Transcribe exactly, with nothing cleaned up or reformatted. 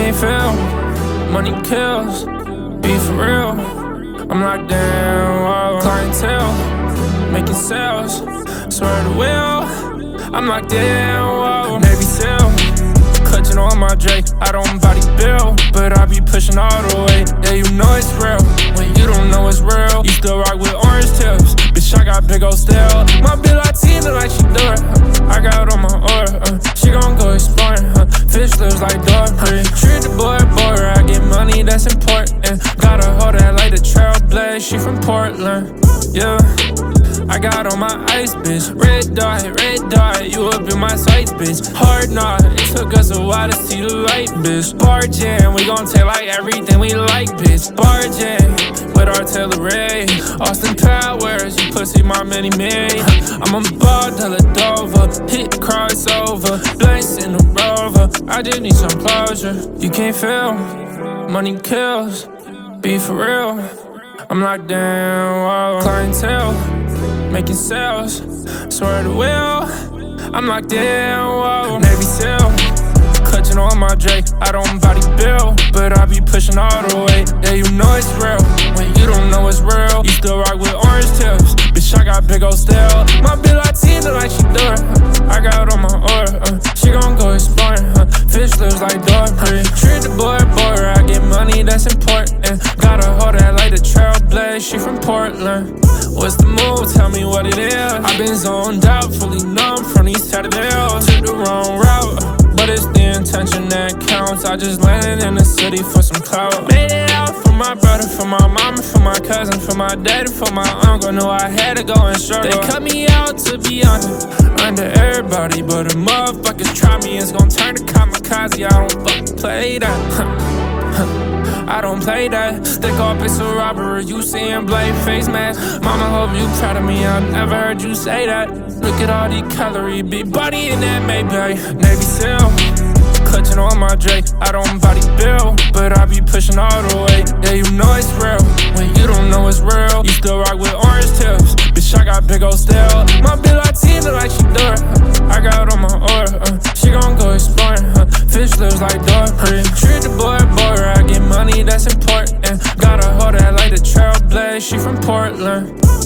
can't feel, money kills, be for real. I'm locked down, whoa. Clientele, making sales, swear to will. I'm locked down, whoa. Navy SEAL, clutching on my Drake. I don't body build, but I be pushing all the way. Yeah, you know it's real, when you don't know it's real. You still rock with orange tips, bitch, I got big ol' style. My bitch Latina like she do it, uh. I got it on my order, uh. She gon' go exploring, huh? Fish lives like Dory. Treat the boy, boy, I get money, that's important. Gotta hold that like the trailblaze, she from Portland, yeah. I got on my ice, bitch. Red dot, red dot, you up in my sights, bitch. Hard knot, it took us a while to see the light, bitch. Bar jam, we gon' take like everything we like, bitch. Bar jam, with artillery. Austin Powers, you pussy my mini-me. I'm a ball, Deladova, hit crossover. Blanks in the Rover, I just need some closure. You can't feel, money kills, be for real. I'm locked down, whoa. Clientele, making sales, swear to will. I'm locked in, whoa. Navy SEAL, clutching on my Drake. I don't body build, but I be pushing all the way. Yeah, you know it's real, when you don't know it's real. You still rock with orange tips, bitch, I got big ol' style. My bitch Latina like she do it, uh. I got it on my order, uh. She gon' go exploring, huh? Fish lives like Dory. Treat the boy, boy, I get money, that's important. Gotta hold that like the trailblaze, she from Portland. What's the move? Tell me what it is. I've been zoned out, fully numb from these Saturdays. Took the wrong route, but it's the intention that counts. I just landed in the city for some clout. Made it out for my brother, for my mama, for my cousin, for my daddy, for my uncle. Knew I had to go and struggle. They cut me out to be under, under everybody, but the motherfuckers try me. It's gon' turn to kamikaze. I don't fucking play that. I don't play that. Stick off, it's a robbery. You seeing blade face mask. Mama, hope you proud of me. I never heard you say that. Look at all these calories, big body in that Maybach. Navy SEAL, clutching on my Drake. I don't body build, but I be pushing all the way. Yeah, you know it's real, when you don't know it's real. You still rock with orange tips, bitch, I got big ol' style. My bitch Latina like she do it, uh. I got it on my order, uh. She gon' go exploring, huh? Fish lives like Dory. Treat the boy, boy, I get money, that's important. Gotta hold that like the trailblaze, she from Portland.